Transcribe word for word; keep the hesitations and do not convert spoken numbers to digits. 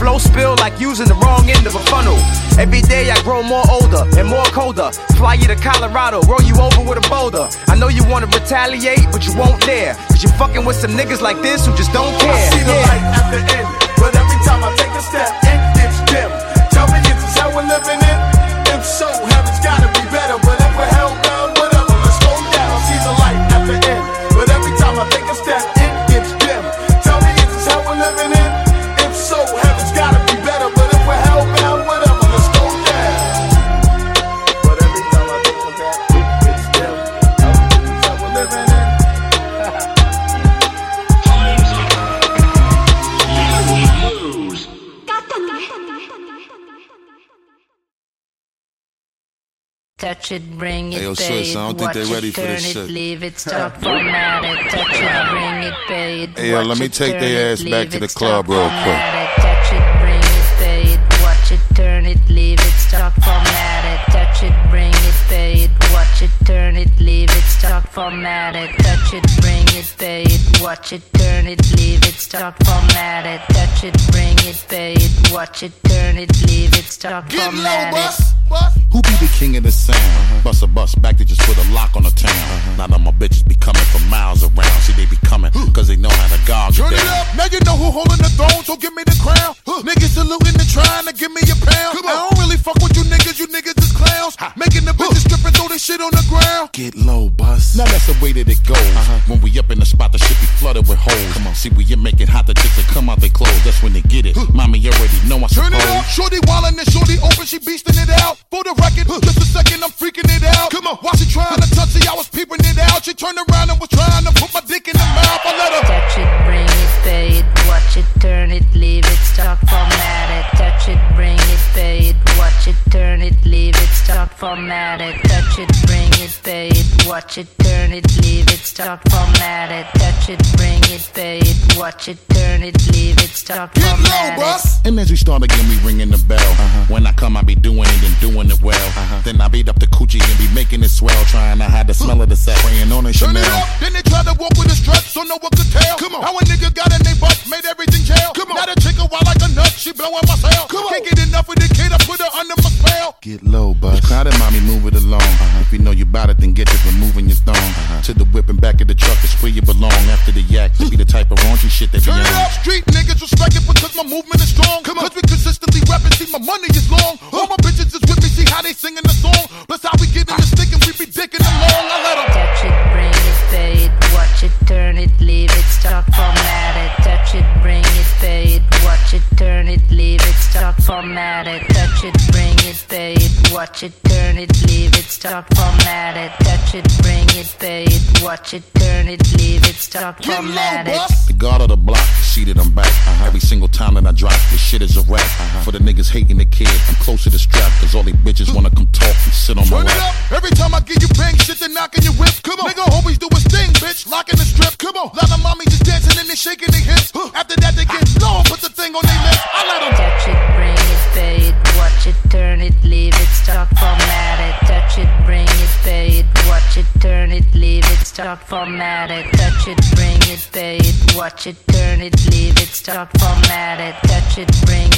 flow spill like using the wrong end of a funnel. Every day I grow more older and more colder. Fly you to Colorado, roll you over with a boulder. I know you wanna retaliate, but you won't dare, cause you're fucking with some niggas like this who just don't care. I see the yeah. light at the end, but every time I take a step, it gets dim. Tell me, is this how we're living in? If so, heaven's gotta be better. But if we're hellbound, whatever, let's go down. I see the light at the end, but every time I take a step, it gets dim. Tell me, is this how we're living in? If so, heaven's gotta be better. But if we're hellbound, whatever, let's go down. But every time I take a step, it gets dim. Tell me, is this how we're living in? Touch it, bring it, hey, yo, pay sis, it, I don't think watch they ready it, for turn this it, shit. leave it, stop, format it. Touch it, bring it, pay it, Hey, yo, watch let me it, take turn their it, ass back leave to it, the stop, club real format it. Touch it, bring it, pay it, watch it, turn it, leave it, stop, format it. Touch it, bring it, pay it, watch it, turn it, leave it, stop, format it. Touch it, bring it, pay it, watch it, turn it, leave it, stop, format it. Touch it, bring it, pay it, watch it, turn it, leave it, stop, Get format low, it. bus, bus. Who be the king of the sound? Uh-huh. Bust a bus back to just put a lock on the town. Uh-huh. Now that my bitches be coming from miles around. See, they be coming, cause they know how to guard you. Turn it up, now you know who holding the throne, so give me the crown. Huh. Niggas saluting and trying to give me a pound. I don't really fuck with you niggas, you niggas is clowns. Ha. Making the bitches strip and throw this shit on the ground. Get low, bus. Now that's the way that it goes. Uh-huh. When we up in the spot, the shit be flooded with holes. Come on. See, we you make it hot, the chicks that come out they clothes. That's when they get it. Huh. Mommy already know I suppose. Turn it up, shorty wildin' and shorty open, she beastin' it out. For the record, huh. Just a second, I'm freaking it out. Come on, while she trying to touch it, I was peeping it out. She turned around and was trying to put my dick in her mouth. I let her touch it, bring it, pay it, watch it, turn it, leave it, stop, format it. Touch it, bring it, pay it, watch it, turn it, leave it, stop, format it. Touch it, bring it, pay it, watch it, turn it, leave it, stop, format it. Touch it, bring it, pay it, watch it, turn it, leave it, stop, format it. And as we start again, we ringing the bell. Uh-huh. When I come, I be doing it and doing it well. Uh-huh. Then I beat up the coochie and be making it swell, trying to hide the smell of the sack, praying on a Chanel. Turn it up, then they try to walk with a strut, so no one could tell. Come on, how a nigga got in they butt, made everything jail. Come on, now the chick a wild like a nut, she blowing my cell. Come on, can't get enough of the kid, I put her under my spell. Get low, bud. Crowded, mommy, move it along. Uh-huh. If you know you bout it, then get it, removing your thong. Uh-huh. To the whip and back of the truck is where you belong. After the yak, to be the type of raunchy shit that be on. Turn it up, street niggas respect it because my movement is strong. Come on, cause we consistently rapping, see my money is long. All my bitches is with me, see how they singing the song. Plus how we get in the stick and we be dicking along. I let them touch it, bring it, pay it, watch it, turn it, leave it, stop, format it. Touch it, bring it, pay it, watch it, turn it, leave it, stop, format it. Touch it, bring it, pay it, watch it, turn it, leave it, stop, format it. Touch it, bring it, pay it, watch it, turn it, leave it, stop, format it. The guard of the block, seated, I'm back. Uh-huh. Every single time that I drop, this shit is a rap. Uh-huh. For the niggas hating the kid, I'm close to the strap, cause all they bitches wanna come talk and sit on my lap. Turn it up, every time I give you bang shit, they knocking your whip. Come on, nigga always do his thing, bitch, locking the strip. Come on, lot of mommy just dancing and they shaking their hips. Huh. After that they get low, put the thing on their lips. I let them touch it, bring it, pay it, watch it, turn it, leave it, stop, format it. Touch it, bring it, pay it, watch it, turn it, leave it, stop, format it. Touch it, bring it, pay it, watch it, turn it, leave it, stop, format it. Touch it, bring it.